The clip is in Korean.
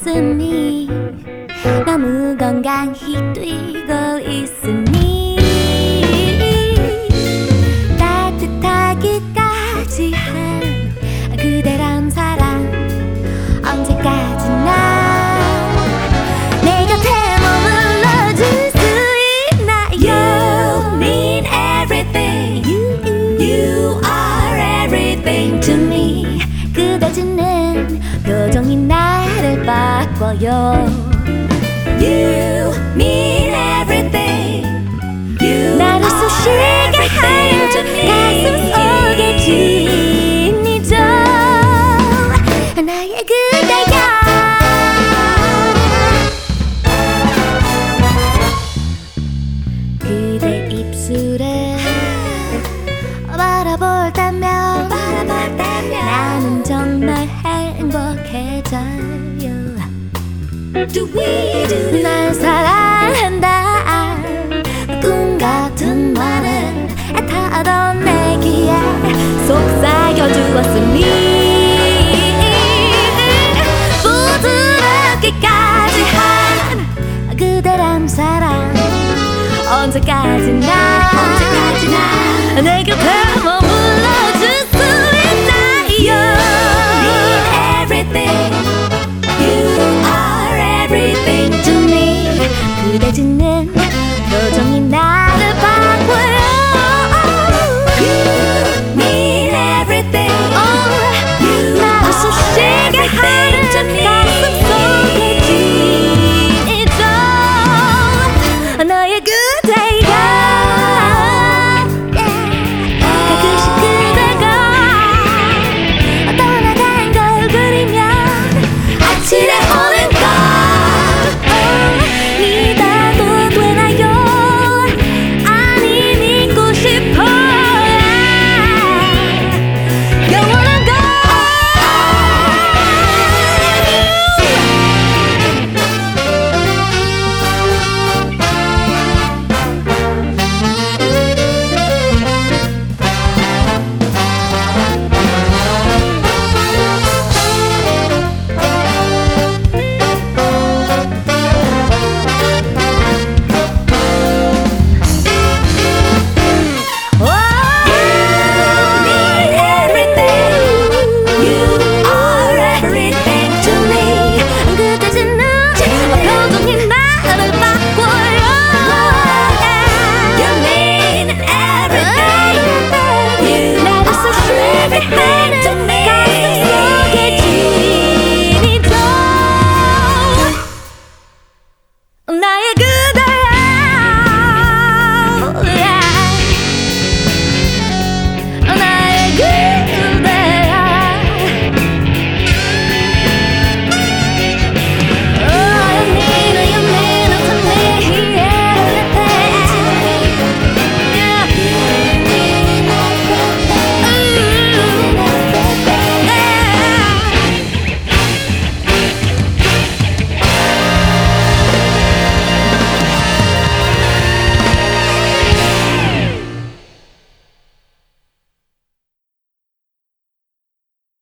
없으니 너무 건강히 뛰고 있으니 따뜻하기까지 한 그대란 사랑 언제까지나 내 곁에 머물러줄 수 있나요? You mean everything. You are everything to me. 그대 짓는 표정이 나를 바꿔요. You mean everything. You 나를 쑤시게 하는 가슴 속에 진이죠. 나의 그대야. 그대 입술에 바라볼 때면 나는 정말 행복해져요. 날 사랑한다 꿈 같은 말을 애타던 내 귀에 속삭여주었으니 부드럽기까지 한 그대란 사랑 언제까지나